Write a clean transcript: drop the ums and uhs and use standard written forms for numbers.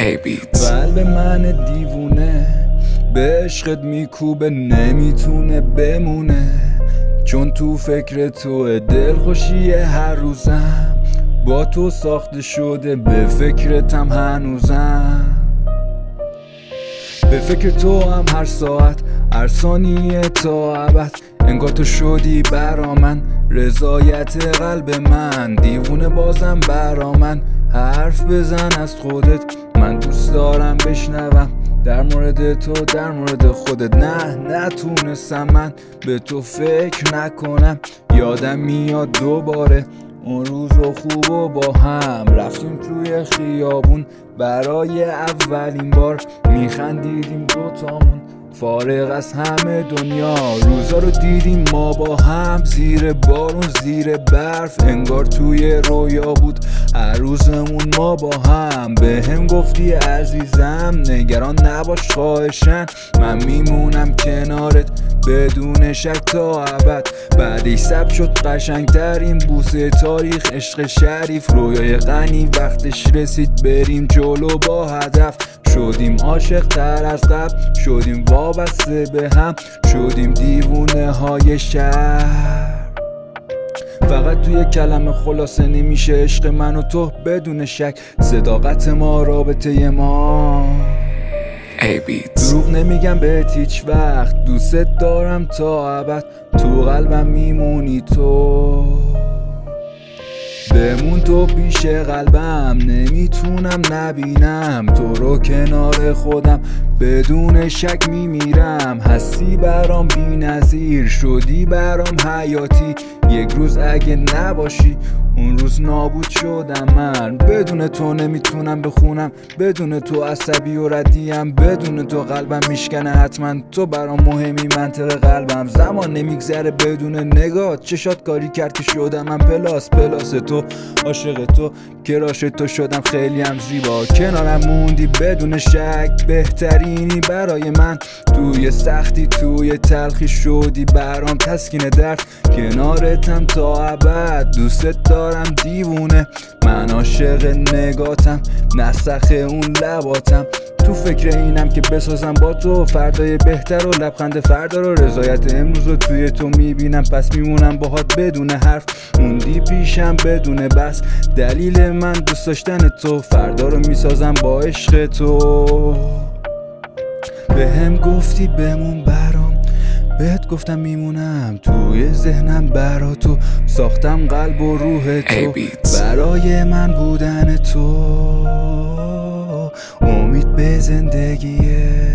قلب من دیوونه به عشقت میکوبه، نمیتونه بمونه، چون تو فکر تو دلخوشی هر روزم با تو ساخته شده، به فکرتم هنوزم، به فکر تو هم هر ساعت هر ثانیه تا ابد. انگار تو شدی برا من رضایت قلب من، دیوونه بازم برا من حرف بزن از خودت، من دوست دارم بشنوم در مورد تو در مورد خودت. نه نتونستم من به تو فکر نکنم، یادم میاد دوباره اون روز و خوب و با هم رفتیم توی خیابون برای اولین بار، میخندیدیم دوتامون فارغ از همه دنیا، روزا رو دیدیم ما با هم زیر بارون زیر برف، انگار توی رویا بود هر روزمون ما با هم. به هم گفتی عزیزم نگران نباش خواهشن، من میمونم کنارت بدون شک تا ابد. بعدش سب شد قشنگترین بوسه تاریخ، عشق شریف رویای غنی، وقتش رسید بریم جلو با هدف، شدیم عاشق تر از قبل، شدیم وابسته به هم، شدیم دیوونه های شهر. فقط توی کلمه خلاصه نمیشه عشق من و تو بدون شک، صداقت ما رابطه ما. دروغ نمیگم بهت هیچ وقت، دوست دارم تا ابد، تو قلبم میمونی تو، بمون تو پیش قلبم، نمیتونم نبینم تو رو کنار خودم، بدون شک میمیرم، هستی برام بی نظیر، شدی برام حیاتی، یک روز اگه نباشی اون روز نابود شدم من. بدون تو نمیتونم بخونم، بدون تو عصبی و ردیم، بدون تو قلبم میشکنه حتما، تو برام مهمی منطق قلبم، زمان نمیگذره بدون نگاه، چشات کاری کرد که شدم من پلاس تو، عاشق تو کراش تو شدم خیلی هم زیبا، کنارم موندی بدون شک، بهترینی برای من، توی سختی توی تلخی شدی برام تسکین درد، کنارتم تا ابد، دوست دارم دیوونه، من عاشق نگاتم نسخ اون لباتم، تو فکر اینم که بسازم با تو فردای بهتر و لبخند فردا رو، رضایت امروز رو توی تو میبینم، پس میمونم باهات بدون حرف، موندی پیشم بدون بس، دلیل من دوست داشتن تو، فردا رو میسازم با عشق تو. به هم گفتی بمون برام، بهت گفتم میمونم توی ذهنم برا تو، ساختم قلب و روح تو برای من بودن تو، امید به زندگیه.